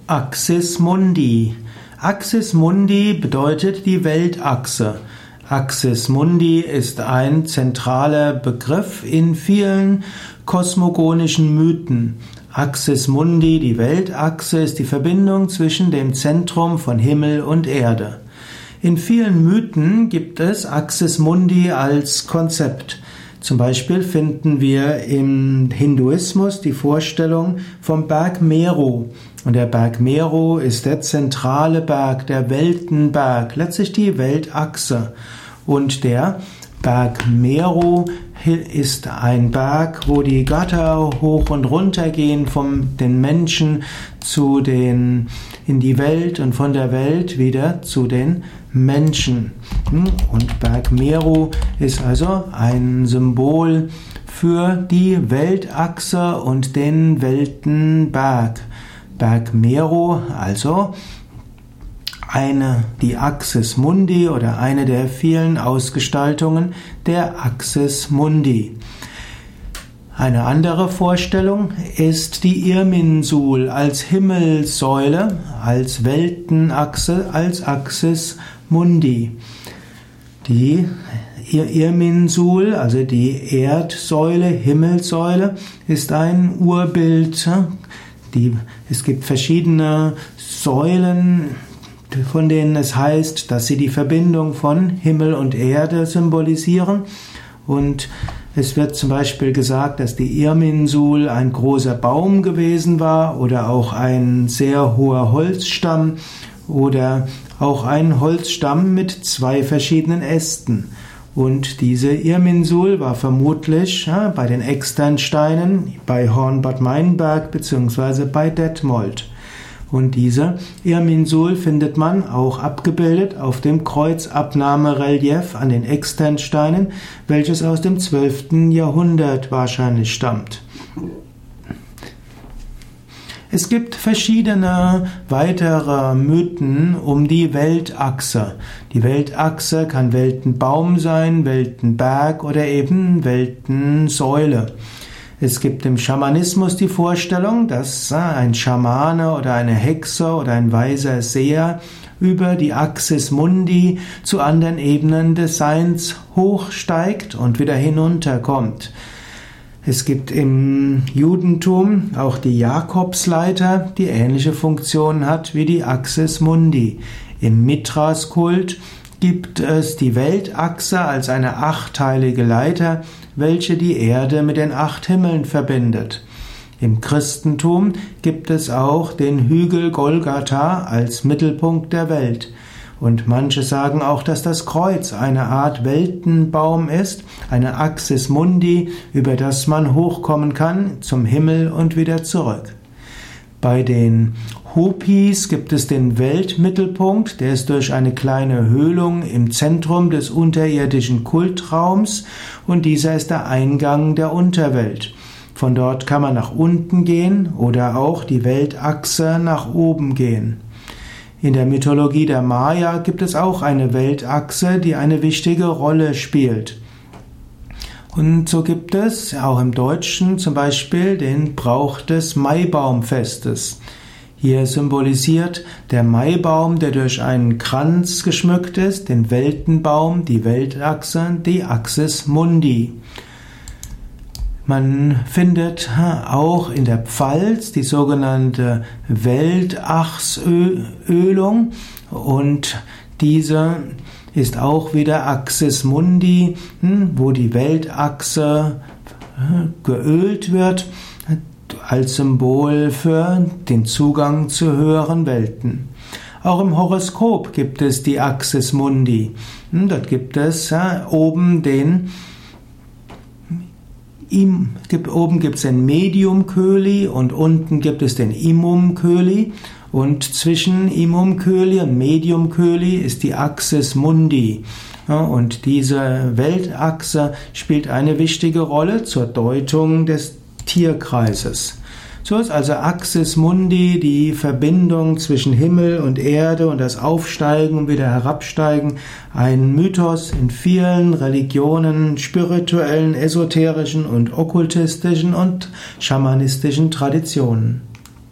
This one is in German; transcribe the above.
Axis Mundi. Axis Mundi bedeutet die Weltachse. Axis Mundi ist ein zentraler Begriff in vielen kosmogonischen Mythen. Axis Mundi, die Weltachse, ist die Verbindung zwischen dem Zentrum von Himmel und Erde. In vielen Mythen gibt es Axis Mundi als Konzept. Zum Beispiel finden wir im Hinduismus die Vorstellung vom Berg Meru. Und der Berg Meru ist der zentrale Berg, der Weltenberg, letztlich die Weltachse. Und der Berg Meru ist ein Berg, wo die Götter hoch und runter gehen, von den Menschen in die Welt und von der Welt wieder zu den Menschen. Und Berg Meru ist also ein Symbol für die Weltachse und den Weltenberg. Berg Meru, also die Axis Mundi oder eine der vielen Ausgestaltungen der Axis Mundi. Eine andere Vorstellung ist die Irminsul als Himmelssäule, als Weltenachse, als Axis Mundi. Die Irminsul, also die Erdsäule, Himmelssäule, ist ein Urbild. Es gibt verschiedene Säulen, von denen es heißt, dass sie die Verbindung von Himmel und Erde symbolisieren. Und es wird zum Beispiel gesagt, dass die Irminsul ein großer Baum gewesen war oder auch ein sehr hoher Holzstamm oder auch ein Holzstamm mit zwei verschiedenen Ästen. Und diese Irminsul war vermutlich bei den Externsteinen bei Hornbad Meinberg bzw. bei Detmold. Und diese Irminsul findet man auch abgebildet auf dem Kreuzabnahmerelief an den Externsteinen, welches aus dem 12. Jahrhundert wahrscheinlich stammt. Es gibt verschiedene weitere Mythen um die Weltachse. Die Weltachse kann Weltenbaum sein, Weltenberg oder eben Weltensäule. Es gibt im Schamanismus die Vorstellung, dass ein Schamane oder eine Hexe oder ein weiser Seher über die Axis Mundi zu anderen Ebenen des Seins hochsteigt und wieder hinunterkommt. Es gibt im Judentum auch die Jakobsleiter, die ähnliche Funktion hat wie die Axis Mundi. Im Mithras-Kult gibt es die Weltachse als eine achteilige Leiter, welche die Erde mit den 8 Himmeln verbindet. Im Christentum gibt es auch den Hügel Golgatha als Mittelpunkt der Welt. Und manche sagen auch, dass das Kreuz eine Art Weltenbaum ist, eine Axis Mundi, über das man hochkommen kann zum Himmel und wieder zurück. Bei den Hopis gibt es den Weltmittelpunkt, der ist durch eine kleine Höhlung im Zentrum des unterirdischen Kultraums und dieser ist der Eingang der Unterwelt. Von dort kann man nach unten gehen oder auch die Weltachse nach oben gehen. In der Mythologie der Maya gibt es auch eine Weltachse, die eine wichtige Rolle spielt. Und so gibt es auch im Deutschen zum Beispiel den Brauch des Maibaumfestes. Hier symbolisiert der Maibaum, der durch einen Kranz geschmückt ist, den Weltenbaum, die Weltachse, die Axis Mundi. Man findet auch in der Pfalz die sogenannte Weltachsölung und diese ist auch wieder Axis Mundi, wo die Weltachse geölt wird als Symbol für den Zugang zu höheren Welten. Auch im Horoskop gibt es die Axis Mundi. Dort gibt es oben den Medium Köli und unten gibt es den Imum Köli und zwischen Imum Köli und Medium Köli ist die Axis Mundi. Und diese Weltachse spielt eine wichtige Rolle zur Deutung des Tierkreises. So ist also Axis Mundi die Verbindung zwischen Himmel und Erde und das Aufsteigen und wieder Herabsteigen, ein Mythos in vielen Religionen, spirituellen, esoterischen und okkultistischen und schamanistischen Traditionen.